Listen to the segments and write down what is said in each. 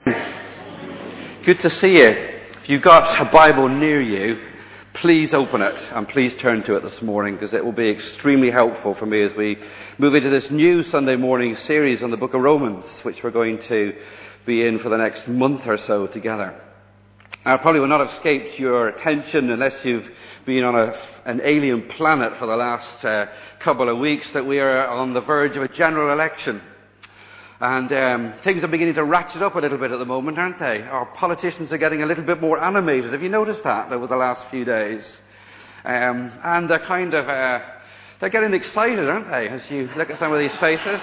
Good to see you. If you've got a Bible near you, please open it and please turn to it this morning, because it will be extremely helpful for me as we move into this new Sunday morning series on the book of Romans, which we're going to be in for the next month or so together. I probably will not have escaped your attention unless you've been on an alien planet for the last couple of weeks that we are on the verge of a general election. And things are beginning to ratchet up a little bit at the moment, aren't they? Our politicians are getting a little bit more animated. Have you noticed that over the last few days? And they're they're getting excited, aren't they? As you look at some of these faces.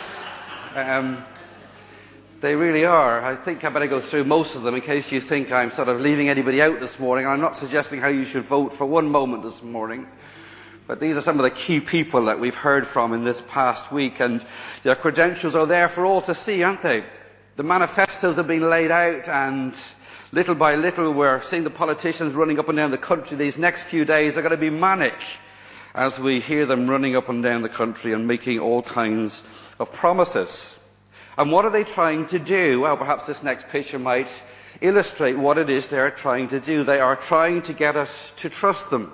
They really are. I think I better go through most of them in case you think I'm sort of leaving anybody out this morning. I'm not suggesting how you should vote for one moment this morning. But these are some of the key people that we've heard from in this past week, and their credentials are there for all to see, aren't they? The manifestos have been laid out, and little by little we're seeing the politicians running up and down the country. These next few days are going to be manic as we hear them running up and down the country and making all kinds of promises. And what are they trying to do? Well, perhaps this next picture might illustrate what it is they're trying to do. They are trying to get us to trust them.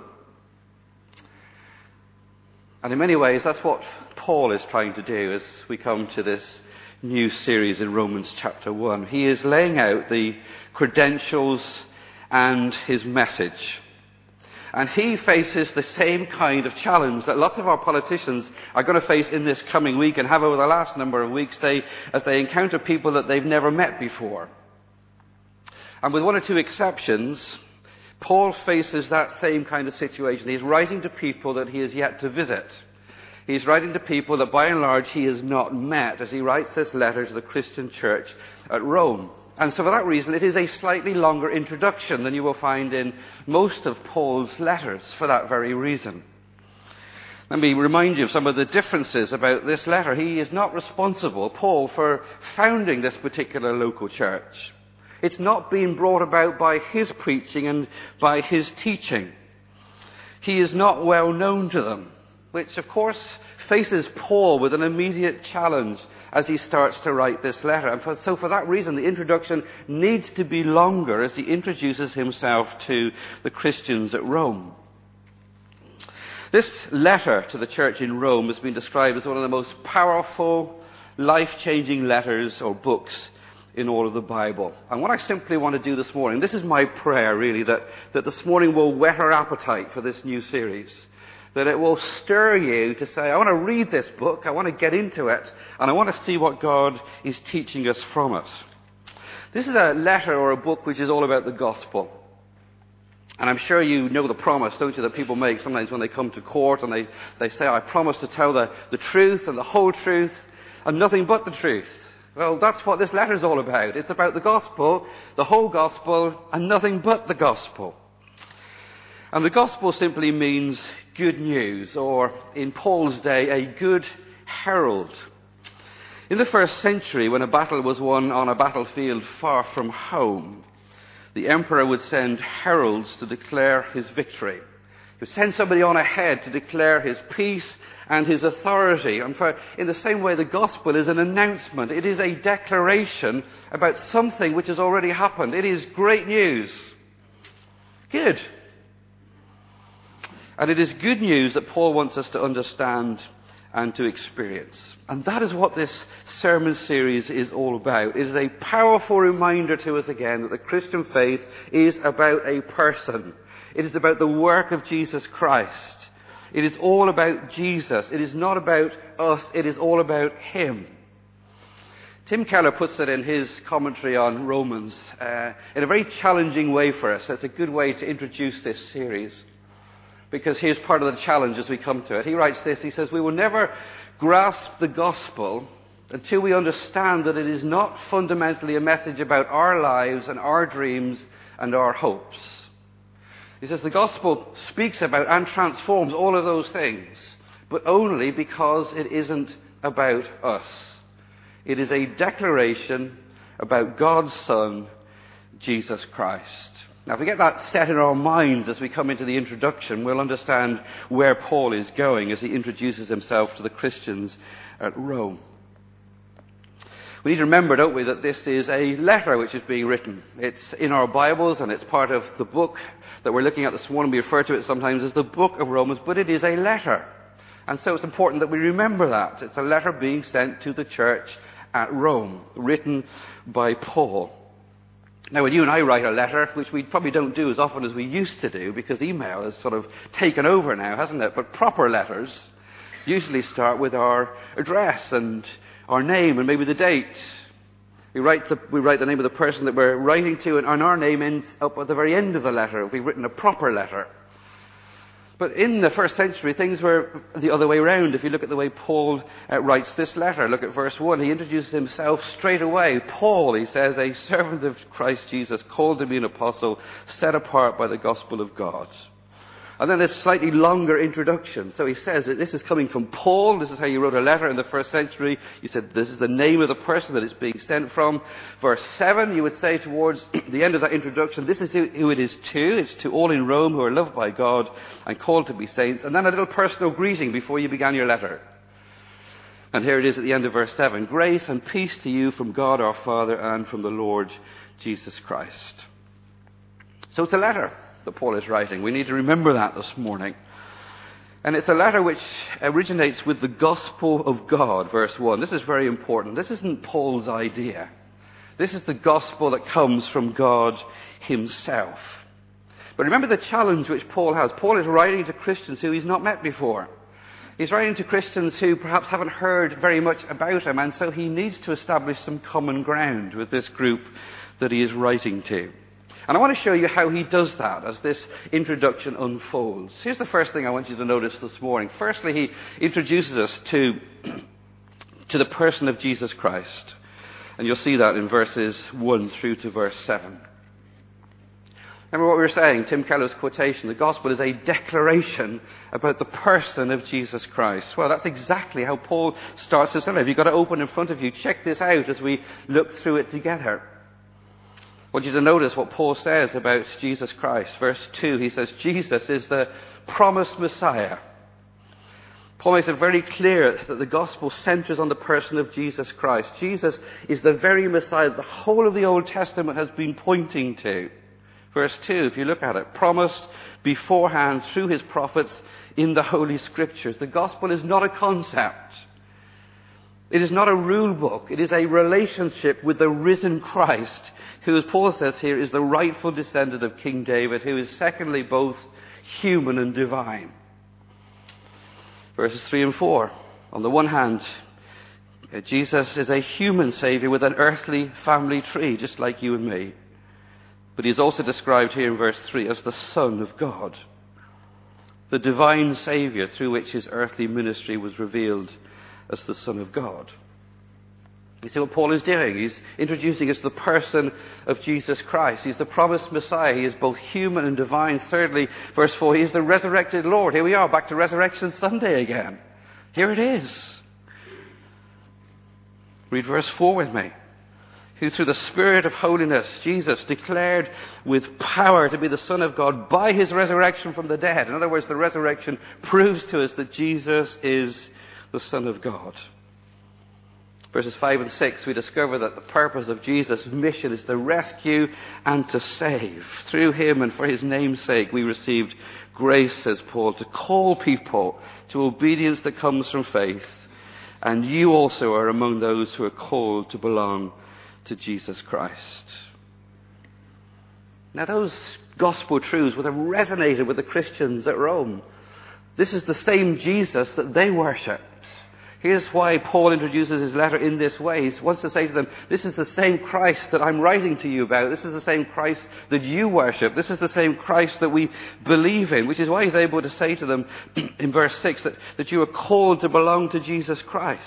And in many ways, that's what Paul is trying to do as we come to this new series in Romans chapter 1. He is laying out the credentials and his message. And he faces the same kind of challenge that lots of our politicians are going to face in this coming week and have over the last number of weeks as they encounter people that they've never met before. And with one or two exceptions, Paul faces that same kind of situation. He's writing to people that he has yet to visit. He's writing to people that by and large he has not met as he writes this letter to the Christian church at Rome. And so for that reason, it is a slightly longer introduction than you will find in most of Paul's letters for that very reason. Let me remind you of some of the differences about this letter. He is not responsible, Paul, for founding this particular local church. It's not being brought about by his preaching and by his teaching. He is not well known to them, which of course faces Paul with an immediate challenge as he starts to write this letter. And so for that reason, the introduction needs to be longer as he introduces himself to the Christians at Rome. This letter to the church in Rome has been described as one of the most powerful, life-changing letters or books in all of the Bible. And what I simply want to do this morning, this is my prayer really, that this morning will whet our appetite for this new series. That it will stir you to say, I want to read this book, I want to get into it, and I want to see what God is teaching us from it. This is a letter or a book which is all about the gospel. And I'm sure you know the promise, don't you, that people make sometimes when they come to court and they say, I promise to tell the truth and the whole truth and nothing but the truth. Well, that's what this letter is all about. It's about the gospel, the whole gospel, and nothing but the gospel. And the gospel simply means good news, or in Paul's day, a good herald. In the first century, when a battle was won on a battlefield far from home, the emperor would send heralds to declare his victory. He would send somebody on ahead to declare his peace and his authority. And in the same way, the gospel is an announcement. It is a declaration about something which has already happened. It is great news. Good. And it is good news that Paul wants us to understand and to experience. And that is what this sermon series is all about. It is a powerful reminder to us again that the Christian faith is about a person. It is about the work of Jesus Christ. It is all about Jesus. It is not about us. It is all about him. Tim Keller puts it in his commentary on Romans in a very challenging way for us. That's a good way to introduce this series, because here's part of the challenge as we come to it. He writes this, he says, we will never grasp the gospel until we understand that it is not fundamentally a message about our lives and our dreams and our hopes. He says the gospel speaks about and transforms all of those things, but only because it isn't about us. It is a declaration about God's Son, Jesus Christ. Now, if we get that set in our minds as we come into the introduction, we'll understand where Paul is going as he introduces himself to the Christians at Rome. We need to remember, don't we, that this is a letter which is being written. It's in our Bibles and it's part of the book that we're looking at this morning. We refer to it sometimes as the book of Romans, but it is a letter. And so it's important that we remember that. It's a letter being sent to the church at Rome, written by Paul. Now, when you and I write a letter, which we probably don't do as often as we used to do, because email has sort of taken over now, hasn't it? But proper letters usually start with our address and our name and maybe the date. We write the name of the person that we're writing to, and our name ends up at the very end of the letter if we've written a proper letter. But in the first century, things were the other way around. If you look at the way Paul writes this letter, look at verse 1. He introduces himself straight away. Paul, he says, a servant of Christ Jesus, called to be an apostle, set apart by the gospel of God. And then this slightly longer introduction. So he says that this is coming from Paul. This is how you wrote a letter in the first century. You said this is the name of the person that it's being sent from. Verse 7, you would say towards the end of that introduction, this is who it is to. It's to all in Rome who are loved by God and called to be saints. And then a little personal greeting before you began your letter. And here it is at the end of verse 7. Grace and peace to you from God our Father and from the Lord Jesus Christ. So it's a letter that Paul is writing. We need to remember that this morning. And it's a letter which originates with the gospel of God, verse 1. This is very important. This isn't Paul's idea. This is the gospel that comes from God himself. But remember the challenge which Paul has. Paul is writing to Christians who he's not met before. He's writing to Christians who perhaps haven't heard very much about him, and so he needs to establish some common ground with this group that he is writing to. And I want to show you how he does that as this introduction unfolds. Here's the first thing I want you to notice this morning. Firstly, he introduces us to the person of Jesus Christ. And you'll see that in verses 1 through to verse 7. Remember what we were saying, Tim Keller's quotation, the gospel is a declaration about the person of Jesus Christ. Well, that's exactly how Paul starts his letter. If you've got it open in front of you, check this out as we look through it together. I want you to notice what Paul says about Jesus Christ. Verse 2, he says, Jesus is the promised Messiah. Paul makes it very clear that the gospel centers on the person of Jesus Christ. Jesus is the very Messiah the whole of the Old Testament has been pointing to. Verse 2, if you look at it, promised beforehand through his prophets in the Holy Scriptures. The gospel is not a concept. It is not a rule book. It is a relationship with the risen Christ, who, as Paul says here, is the rightful descendant of King David, who is secondly both human and divine. Verses 3 and 4. On the one hand, Jesus is a human Saviour with an earthly family tree, just like you and me. But he is also described here in verse 3 as the Son of God, the divine Saviour through which his earthly ministry was revealed as the Son of God. You see what Paul is doing? He's introducing us to the person of Jesus Christ. He's the promised Messiah. He is both human and divine. Thirdly, verse 4, he is the resurrected Lord. Here we are, back to Resurrection Sunday again. Here it is. Read verse 4 with me. Who through the Spirit of holiness, Jesus, declared with power to be the Son of God by his resurrection from the dead. In other words, the resurrection proves to us that Jesus is the Son of God. Verses 5 and 6, we discover that the purpose of Jesus' mission is to rescue and to save. Through him and for his name's sake, we received grace, says Paul, to call people to obedience that comes from faith. And you also are among those who are called to belong to Jesus Christ. Now, those gospel truths would have resonated with the Christians at Rome. This is the same Jesus that they worshipped. Here's why Paul introduces his letter in this way. He wants to say to them, this is the same Christ that I'm writing to you about. This is the same Christ that you worship. This is the same Christ that we believe in, which is why he's able to say to them in verse 6 that you are called to belong to Jesus Christ.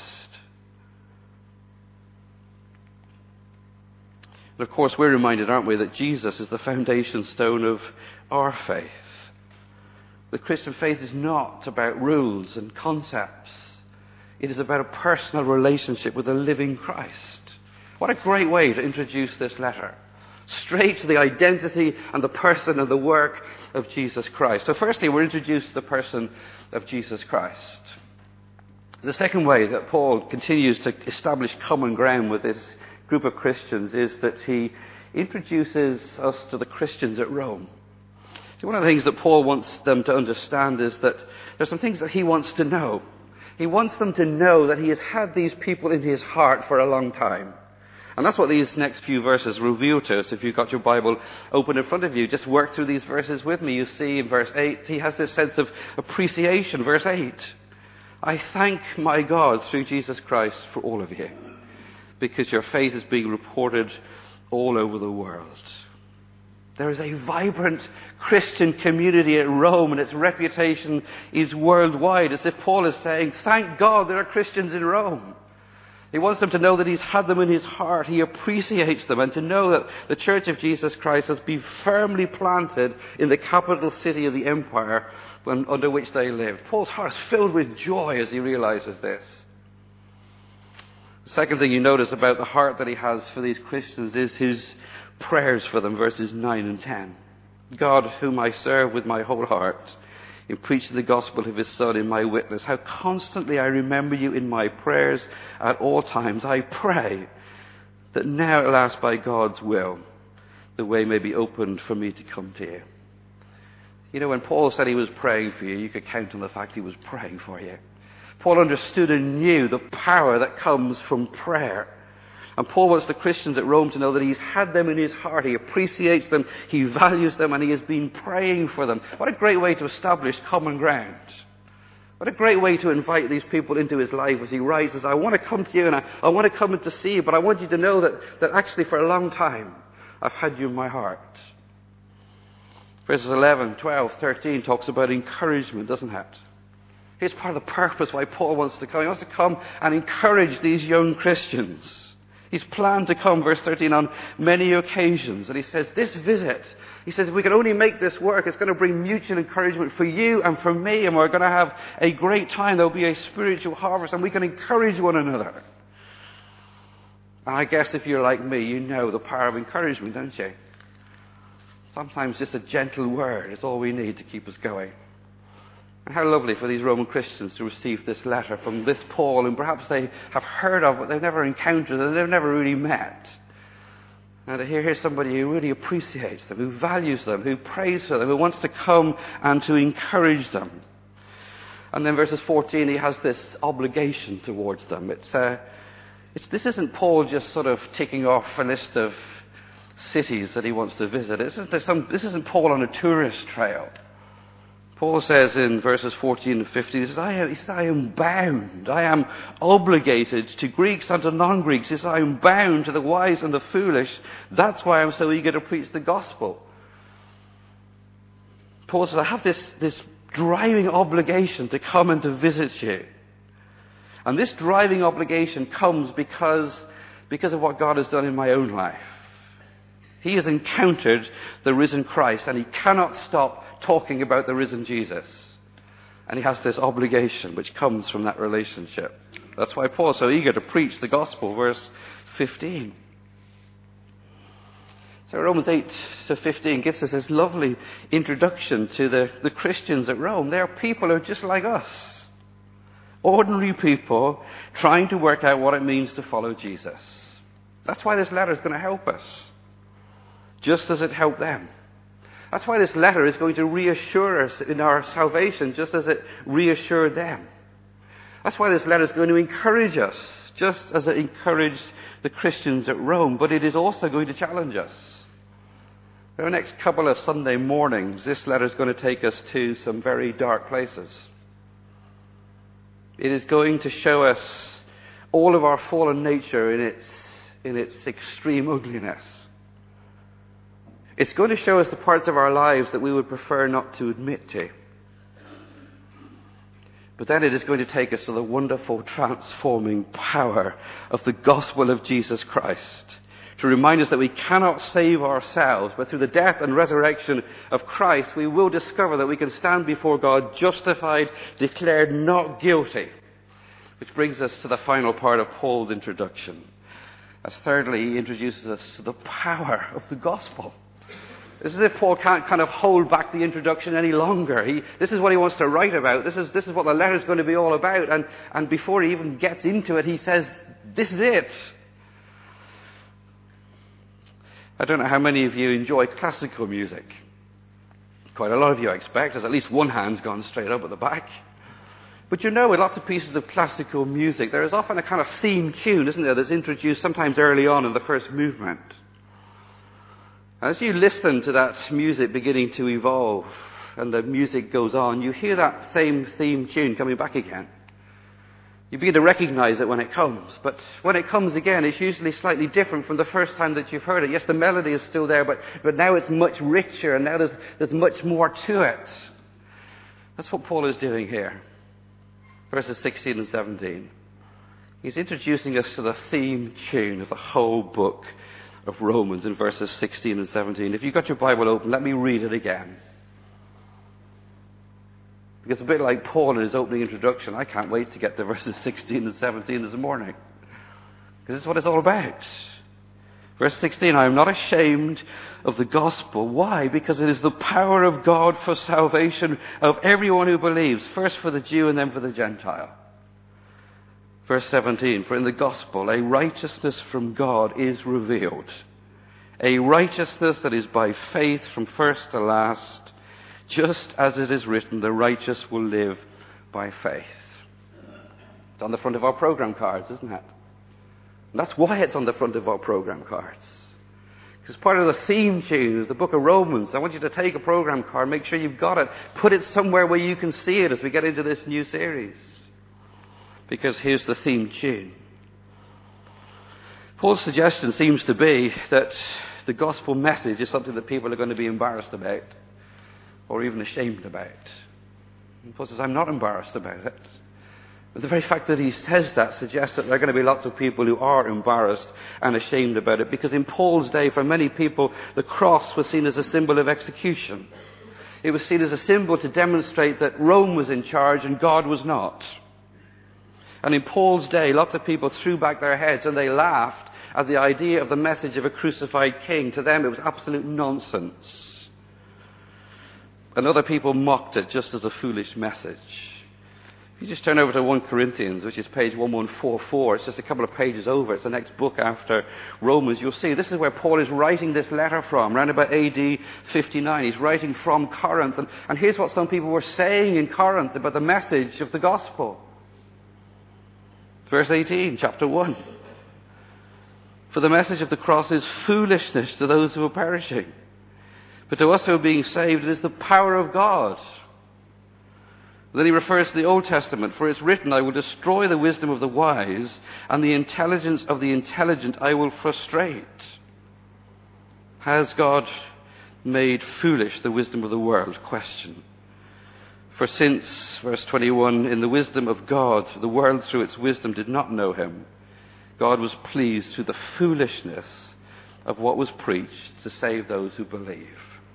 And of course, we're reminded, aren't we, that Jesus is the foundation stone of our faith. The Christian faith is not about rules and concepts. It is about a personal relationship with the living Christ. What a great way to introduce this letter. Straight to the identity and the person and the work of Jesus Christ. So firstly, we're introduced to the person of Jesus Christ. The second way that Paul continues to establish common ground with this group of Christians is that he introduces us to the Christians at Rome. See, one of the things that Paul wants them to understand is that there's some things that he wants to know. He wants them to know that he has had these people in his heart for a long time. And that's what these next few verses reveal to us. If you've got your Bible open in front of you, just work through these verses with me. You see in verse 8, he has this sense of appreciation. Verse 8, I thank my God through Jesus Christ for all of you, because your faith is being reported all over the world. There is a vibrant Christian community at Rome, and its reputation is worldwide. As if Paul is saying, thank God there are Christians in Rome. He wants them to know that he's had them in his heart. He appreciates them, and to know that the Church of Jesus Christ has been firmly planted in the capital city of the empire under which they live. Paul's heart is filled with joy as he realizes this. The second thing you notice about the heart that he has for these Christians is his prayers for them, verses 9 and 10. God, whom I serve with my whole heart, in preaching the gospel of his Son in my witness, how constantly I remember you in my prayers at all times. I pray that now at last by God's will, the way may be opened for me to come to you. You know, when Paul said he was praying for you, you could count on the fact he was praying for you. Paul understood and knew the power that comes from prayer. And Paul wants the Christians at Rome to know that he's had them in his heart. He appreciates them, he values them, and he has been praying for them. What a great way to establish common ground. What a great way to invite these people into his life as he writes, I want to come to you and I want to come in to see you, but I want you to know that actually for a long time I've had you in my heart. Verses 11, 12, 13 talks about encouragement, doesn't it? Here's part of the purpose why Paul wants to come. He wants to come and encourage these young Christians. He's planned to come, verse 13, on many occasions. And he says, this visit, he says, if we can only make this work, it's going to bring mutual encouragement for you and for me, and we're going to have a great time. There'll be a spiritual harvest, and we can encourage one another. And I guess if you're like me, you know the power of encouragement, don't you? Sometimes just a gentle word is all we need to keep us going. And how lovely for these Roman Christians to receive this letter from this Paul, whom perhaps they have heard of, but they've never encountered, and they've never really met. And to hear somebody who really appreciates them, who values them, who prays for them, who wants to come and to encourage them. And then verses 14, he has this obligation towards them. This isn't Paul just sort of ticking off a list of cities that he wants to visit. This isn't Paul on a tourist trail. Paul says in verses 14 and 15, he says, I am bound. I am obligated to Greeks and to non-Greeks. He says, I am bound to the wise and the foolish. That's why I'm so eager to preach the gospel. Paul says, I have this driving obligation to come and to visit you. And this driving obligation comes because of what God has done in my own life. He has encountered the risen Christ, and he cannot stop talking about the risen Jesus. And he has this obligation which comes from that relationship. That's why Paul is so eager to preach the gospel, verse 15. So Romans 8 to 15 gives us this lovely introduction to the Christians at Rome. They are people who are just like us. Ordinary people trying to work out what it means to follow Jesus. That's why this letter is going to help us, just as it helped them. That's why this letter is going to reassure us in our salvation, just as it reassured them. That's why this letter is going to encourage us, just as it encouraged the Christians at Rome. But it is also going to challenge us. For the next couple of Sunday mornings, this letter is going to take us to some very dark places. It is going to show us all of our fallen nature in its extreme ugliness. It's going to show us the parts of our lives that we would prefer not to admit to. But then it is going to take us to the wonderful transforming power of the gospel of Jesus Christ, to remind us that we cannot save ourselves, but through the death and resurrection of Christ, we will discover that we can stand before God justified, declared not guilty. Which brings us to the final part of Paul's introduction. As thirdly, he introduces us to the power of the gospel. It's as if Paul can't kind of hold back the introduction any longer. This is what he wants to write about. This is what the letter is going to be all about. And before he even gets into it, he says, this is it. I don't know how many of you enjoy classical music. Quite a lot of you, I expect. There's at least one hand's gone straight up at the back. But you know, with lots of pieces of classical music, there is often a kind of theme tune, isn't there, that's introduced sometimes early on in the first movement. As you listen to that music beginning to evolve and the music goes on, you hear that same theme tune coming back again. You begin to recognize it when it comes, but when it comes again, it's usually slightly different from the first time that you've heard it. Yes, the melody is still there, but now it's much richer, and now there's much more to it. That's what Paul is doing here. Verses 16 and 17. He's introducing us to the theme tune of the whole book of Romans in verses 16 and 17. If you've got your Bible open, let me read it again. Because a bit like Paul in his opening introduction, I can't wait to get to verses 16 and 17 this morning. Because this is what it's all about. Verse 16, I am not ashamed of the gospel. Why? Because it is the power of God for salvation of everyone who believes, first for the Jew and then for the Gentile. Verse 17, for in the gospel a righteousness from God is revealed. A righteousness that is by faith from first to last. Just as it is written, the righteous will live by faith. It's on the front of our program cards, isn't it? And that's why it's on the front of our program cards. Because part of the theme tune of the book of Romans, I want you to take a program card, make sure you've got it, put it somewhere where you can see it as we get into this new series. Because here's the theme tune. Paul's suggestion seems to be that the gospel message is something that people are going to be embarrassed about, or even ashamed about. And Paul says, I'm not embarrassed about it. But the very fact that he says that suggests that there are going to be lots of people who are embarrassed and ashamed about it. Because in Paul's day, for many people, the cross was seen as a symbol of execution. It was seen as a symbol to demonstrate that Rome was in charge and God was not. And in Paul's day, lots of people threw back their heads and they laughed at the idea of the message of a crucified king. To them, it was absolute nonsense. And other people mocked it just as a foolish message. If you just turn over to 1 Corinthians, which is page 1144, it's just a couple of pages over, it's the next book after Romans, you'll see this is where Paul is writing this letter from, around about AD 59. He's writing from Corinth, and here's what some people were saying in Corinth about the message of the gospel. Verse 18, chapter 1. For the message of the cross is foolishness to those who are perishing. But to us who are being saved, it is the power of God. Then he refers to the Old Testament. For it's written, I will destroy the wisdom of the wise, and the intelligence of the intelligent I will frustrate. Has God made foolish the wisdom of the world? Question. For since, verse 21, in the wisdom of God, the world through its wisdom did not know him, God was pleased through the foolishness of what was preached to save those who believe.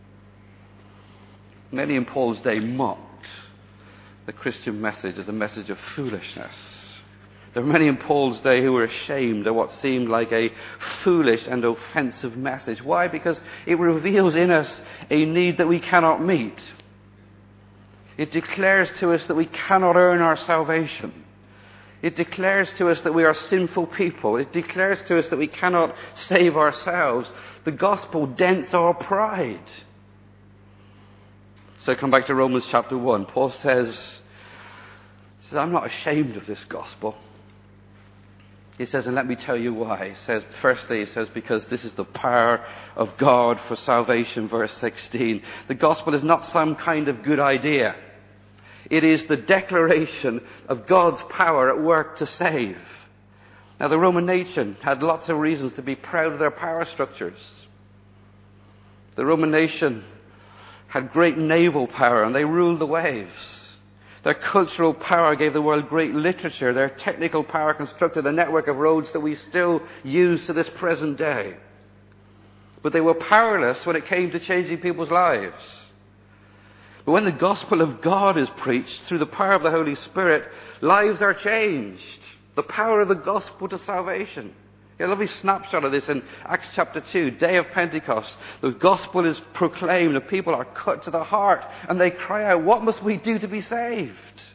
Many in Paul's day mocked the Christian message as a message of foolishness. There were many in Paul's day who were ashamed of what seemed like a foolish and offensive message. Why? Because it reveals in us a need that we cannot meet. It declares to us that we cannot earn our salvation. It declares to us that we are sinful people. It declares to us that we cannot save ourselves. The gospel dents our pride. So come back to Romans chapter 1. Paul says, I'm not ashamed of this gospel. He says, and let me tell you why. He says, firstly, he says, because this is the power of God for salvation, verse 16. The gospel is not some kind of good idea. It is the declaration of God's power at work to save. Now, the Roman nation had lots of reasons to be proud of their power structures. The Roman nation had great naval power, and they ruled the waves. Their cultural power gave the world great literature. Their technical power constructed a network of roads that we still use to this present day. But they were powerless when it came to changing people's lives. But when the gospel of God is preached through the power of the Holy Spirit, lives are changed. The power of the gospel to salvation A lovely snapshot of this in Acts chapter 2, day of Pentecost. The gospel is proclaimed, and people are cut to the heart, and they cry out, what must we do to be saved?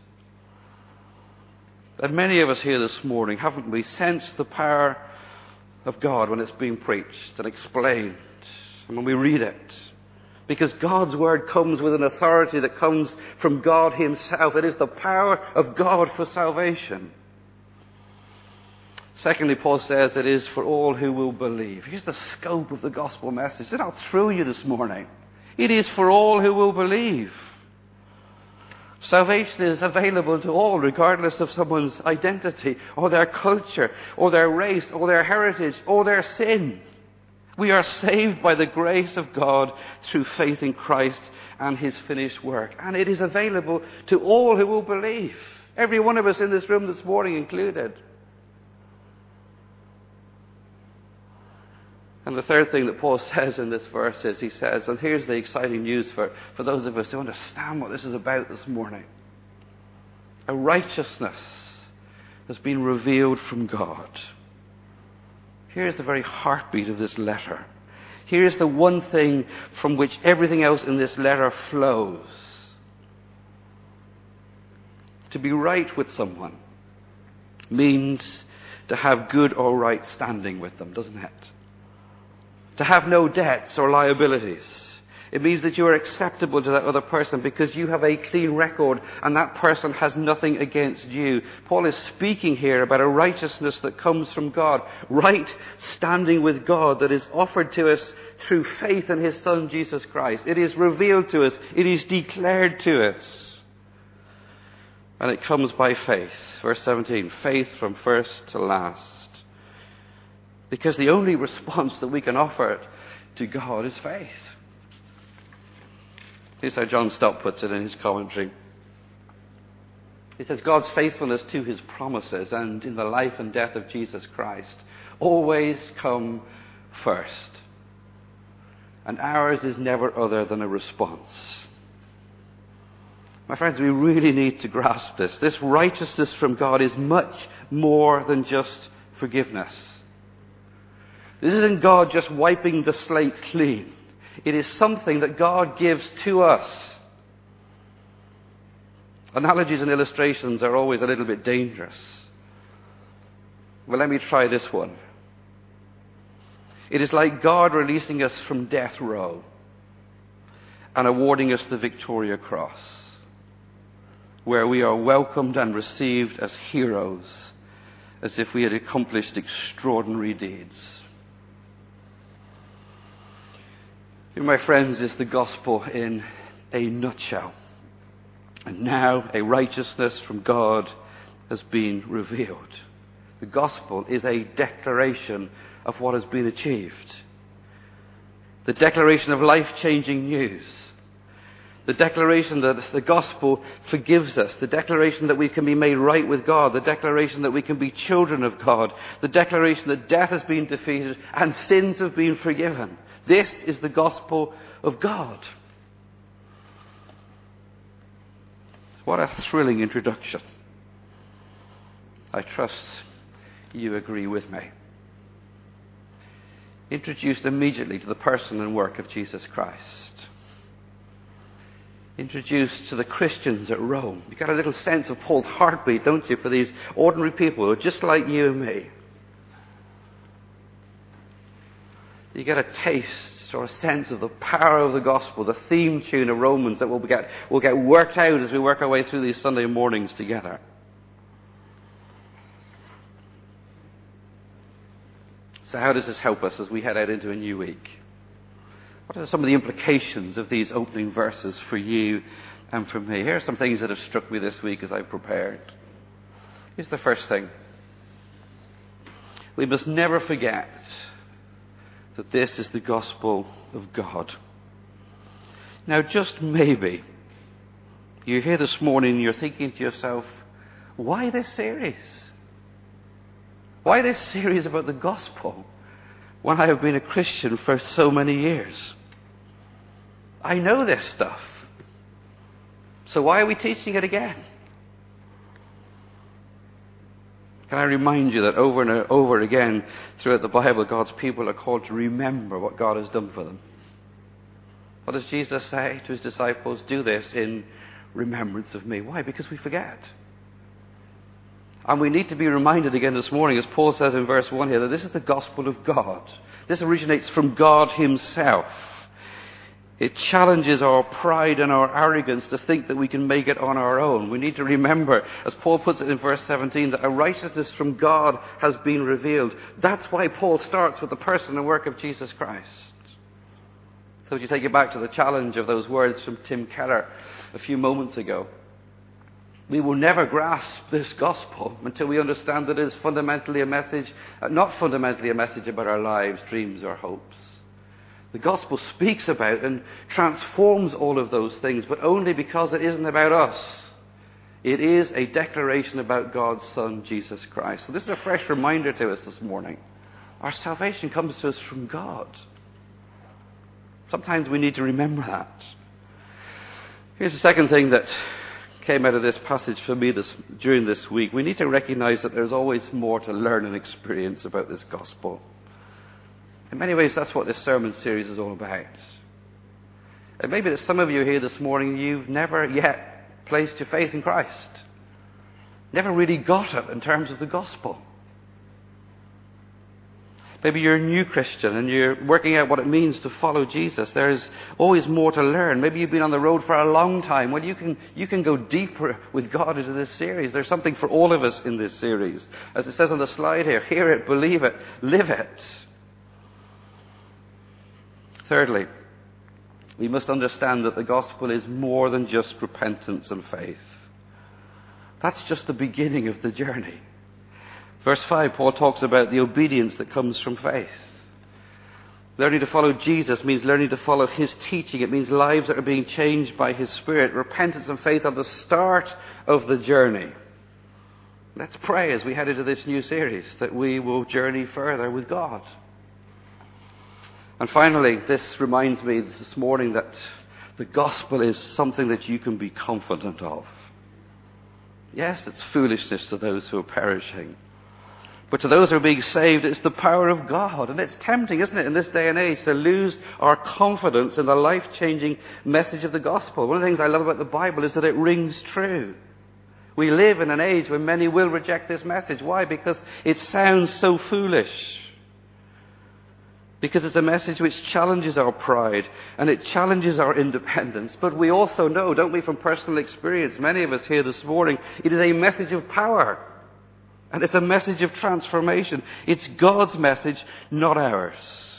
And many of us here this morning, haven't we, sensed the power of God when it's being preached and explained, and when we read it? Because God's word comes with an authority that comes from God himself. It is the power of God for salvation. Secondly, Paul says it is for all who will believe. Here's the scope of the gospel message. Did I throw you this morning? It is for all who will believe. Salvation is available to all, regardless of someone's identity, or their culture, or their race, or their heritage, or their sin. We are saved by the grace of God through faith in Christ and his finished work. And it is available to all who will believe. Every one of us in this room this morning included. And the third thing that Paul says in this verse is, he says, and here's the exciting news for those of us who understand what this is about this morning. A righteousness has been revealed from God. Here's the very heartbeat of this letter. Here's the one thing from which everything else in this letter flows. To be right with someone means to have good or right standing with them, doesn't it? To have no debts or liabilities. It means that you are acceptable to that other person because you have a clean record and that person has nothing against you. Paul is speaking here about a righteousness that comes from God. Right standing with God that is offered to us through faith in his Son Jesus Christ. It is revealed to us. It is declared to us. And it comes by faith. Verse 17. Faith from first to last. Because the only response that we can offer to God is faith. Here's how John Stott puts it in his commentary. He says, God's faithfulness to his promises and in the life and death of Jesus Christ always come first. And ours is never other than a response. My friends, we really need to grasp this. This righteousness from God is much more than just forgiveness. This isn't God just wiping the slate clean. It is something that God gives to us. Analogies and illustrations are always a little bit dangerous. Well, let me try this one. It is like God releasing us from death row and awarding us the Victoria Cross, where we are welcomed and received as heroes, as if we had accomplished extraordinary deeds. My friends, is the gospel in a nutshell. And now a righteousness from God has been revealed. The gospel is a declaration of what has been achieved. The declaration of life-changing news. The declaration that the gospel forgives us. The declaration that we can be made right with God. The declaration that we can be children of God. The declaration that death has been defeated and sins have been forgiven. This is the gospel of God. What a thrilling introduction. I trust you agree with me. Introduced immediately to the person and work of Jesus Christ. Introduced to the Christians at Rome. You get a little sense of Paul's heartbeat, don't you, for these ordinary people who are just like you and me. You get a taste or a sense of the power of the gospel, the theme tune of Romans that will get worked out as we work our way through these Sunday mornings together. So how does this help us as we head out into a new week? What are some of the implications of these opening verses for you and for me? Here are some things that have struck me this week as I prepared. Here's the first thing. We must never forget that this is the gospel of God. Now, just maybe, you're here this morning and you're thinking to yourself, why this series? Why this series about the gospel when I have been a Christian for so many years? I know this stuff. So why are we teaching it again? Can I remind you that over and over again throughout the Bible, God's people are called to remember what God has done for them. What does Jesus say to his disciples? Do this in remembrance of me. Why? Because we forget. And we need to be reminded again this morning, as Paul says in verse 1 here, that this is the gospel of God. This originates from God himself. It challenges our pride and our arrogance to think that we can make it on our own. We need to remember, as Paul puts it in verse 17, that a righteousness from God has been revealed. That's why Paul starts with the person and work of Jesus Christ. So you take it back to the challenge of those words from Tim Keller a few moments ago. We will never grasp this gospel until we understand that it is fundamentally a message, not fundamentally a message about our lives, dreams, or hopes. The gospel speaks about and transforms all of those things, but only because it isn't about us. It is a declaration about God's Son, Jesus Christ. So this is a fresh reminder to us this morning. Our salvation comes to us from God. Sometimes we need to remember that. Here's the second thing that came out of this passage for me during this week. We need to recognize that there's always more to learn and experience about this gospel. In many ways, that's what this sermon series is all about. And maybe that some of you here this morning, you've never yet placed your faith in Christ. Never really got it in terms of the gospel. Maybe you're a new Christian and you're working out what it means to follow Jesus. There's always more to learn. Maybe you've been on the road for a long time. Well, you can go deeper with God into this series. There's something for all of us in this series. As it says on the slide here, hear it, believe it, live it. Thirdly, we must understand that the gospel is more than just repentance and faith. That's just the beginning of the journey. Verse 5, Paul talks about the obedience that comes from faith. Learning to follow Jesus means learning to follow his teaching. It means lives that are being changed by his Spirit. Repentance and faith are the start of the journey. Let's pray as we head into this new series that we will journey further with God. And finally, this reminds me this morning that the gospel is something that you can be confident of. Yes, it's foolishness to those who are perishing. But to those who are being saved, it's the power of God. And it's tempting, isn't it, in this day and age, to lose our confidence in the life-changing message of the gospel. One of the things I love about the Bible is that it rings true. We live in an age when many will reject this message. Why? Because it sounds so foolish. Because it's a message which challenges our pride and it challenges our independence. But we also know, don't we, from personal experience, many of us here this morning, it is a message of power. And it's a message of transformation. It's God's message, not ours.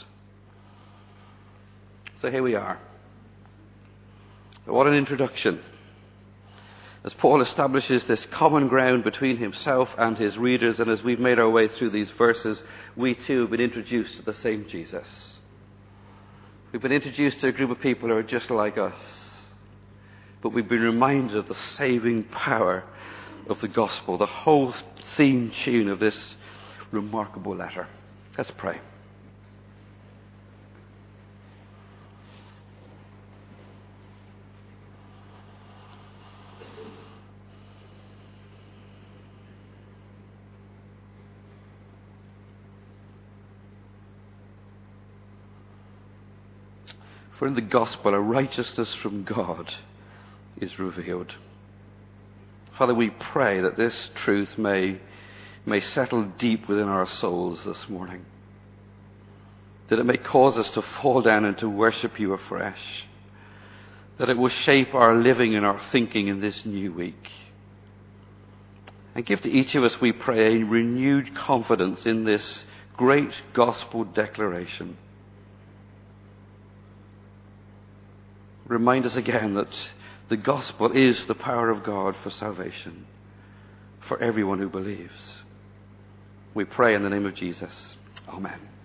So here we are. What an introduction. As Paul establishes this common ground between himself and his readers, and as we've made our way through these verses, we too have been introduced to the same Jesus. We've been introduced to a group of people who are just like us. But we've been reminded of the saving power of the gospel, the whole theme tune of this remarkable letter. Let's pray. For in the gospel, a righteousness from God is revealed. Father, we pray that this truth may settle deep within our souls this morning. That it may cause us to fall down and to worship you afresh. That it will shape our living and our thinking in this new week. And give to each of us, we pray, a renewed confidence in this great gospel declaration. Remind us again that the gospel is the power of God for salvation for everyone who believes. We pray in the name of Jesus. Amen.